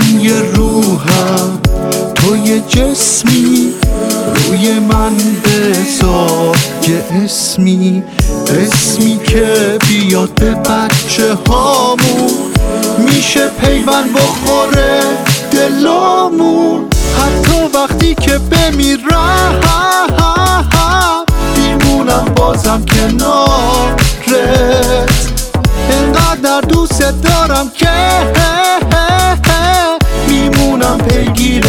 یه روحم، تو یه جسمی، روی من بذار یه اسمی که بیاد به بچه هامون، میشه پیوند بخوره دلامون. حتی وقتی که بمیرم میمونم بازم کنارت، انقدر دوست دارم که میمونم پیگیر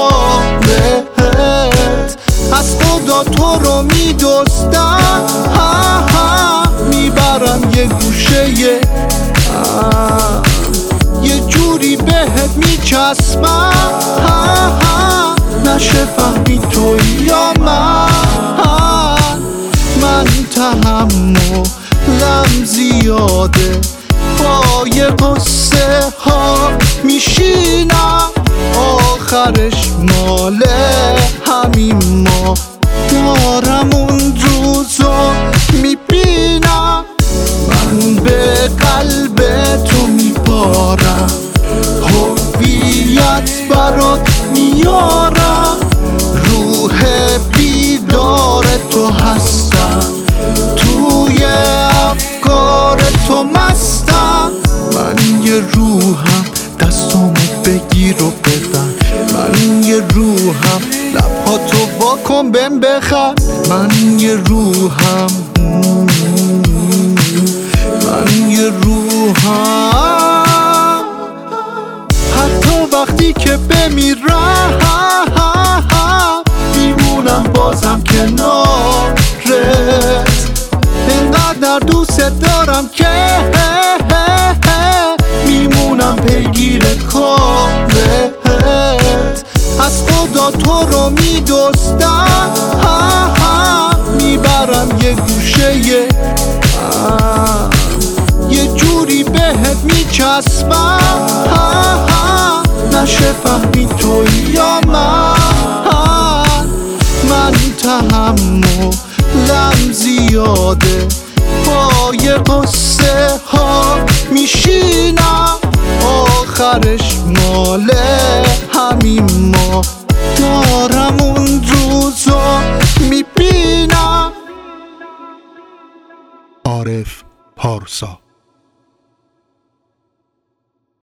کارت. از خدا تو رو میدوستم، میبرم یه گوشه یه جوری بهت میچسبم، نشه فهمی تو یا من تحملم زیاده، با یه قصه ها میشینم، آخرش مال همین ما، دارم اون روزو میبینم. من به قلب تو میبارم، هویت برات میارم، روح بیدار تو هستم، توی افکار تو مستم. من یه روحم، دستامو بگیر و ببند، من یه روحم، لبهاتو واکن بهم بخند. من یه روحم، من یه روحم، حتی وقتی که بمیرم میمونم بازم کنارت، انقدر دوست دارم که میمونم پیگیر کارت. از خدا تو رو میدوستم، میبرم یه گوشه یه جوری بهت میچسبم، نشه فهمی تو یا من تحملم زیاده، با یه قصه ها میشینم، آخرش مال همین ما.